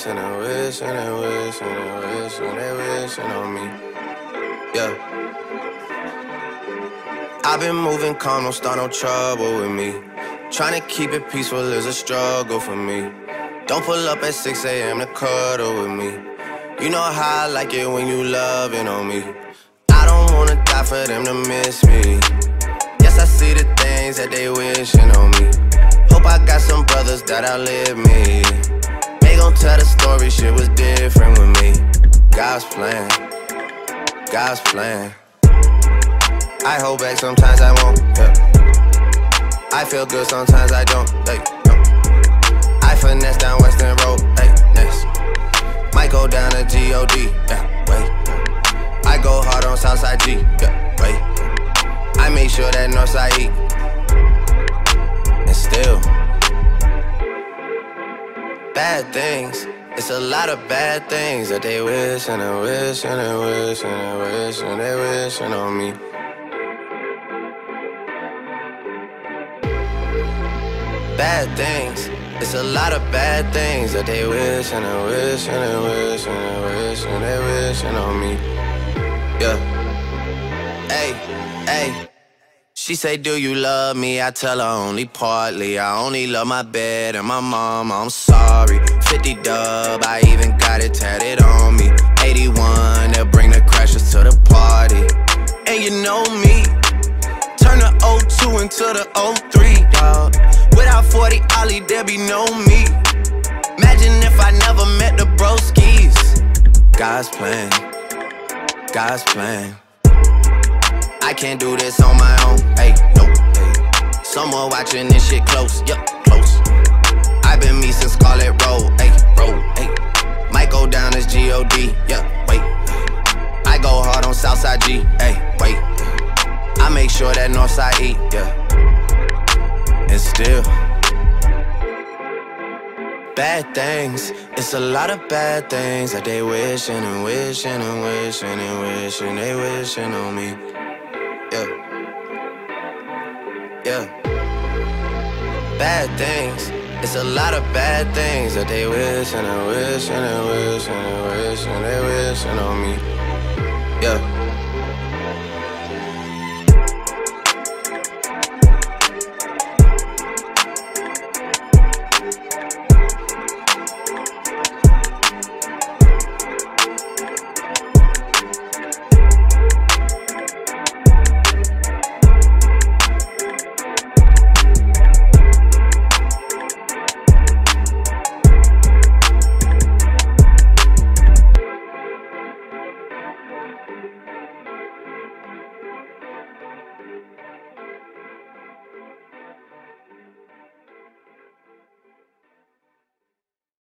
wish and they wish and they wish and they wish and they wishing on me. Yeah. I've been moving calm, don't start no trouble with me. Trying to keep it peaceful is a struggle for me. Don't pull up at 6 a.m. to cuddle with me. You know how I like it when you loving on me. I don't wanna die for them to miss me. Yes, I see the things that they wishing on me. Hope I got some brothers that outlive me. They gon' tell the story, shit was different with me. God's plan, God's plan. I hold back, sometimes I won't, yeah. I feel good, sometimes I don't, hey, no. I finesse down Western Road, hey, next. Might go down to G.O.D., yeah, wait. I go hard on Southside G, yeah, wait. I make sure that Northside eat. And still bad things, it's a lot of bad things that they wish and they wish and they wish and they wish and they wishing on me. Bad things, it's a lot of bad things that they wish and they wish and they wish and they wish and they wishing on me. Yeah. Hey, hey. She say, do you love me? I tell her only partly. I only love my bed and my mama, I'm sorry. 50 dub, I even got it tatted on me. 81, they'll bring the crashers to the party. And you know me, turn the 02 into the 03, dawg. Without 40 Ollie, there be no me. Imagine if I never met the broskies. God's plan, God's plan. I can't do this on my own, hey, no, hey. Someone watching this shit close, yup, close. I've been me since Scarlet Road, hey, road, hey. Might go down as G.O.D., yeah, wait. I go hard on Southside G, hey, wait. I make sure that Northside eat, yeah. And still bad things, it's a lot of bad things that they wishing and wishing and wishing and wishing they wishing on me. Yeah, yeah. Bad things, it's a lot of bad things that they wish and they wish and they wish and they wish and they wishing on me. Yeah.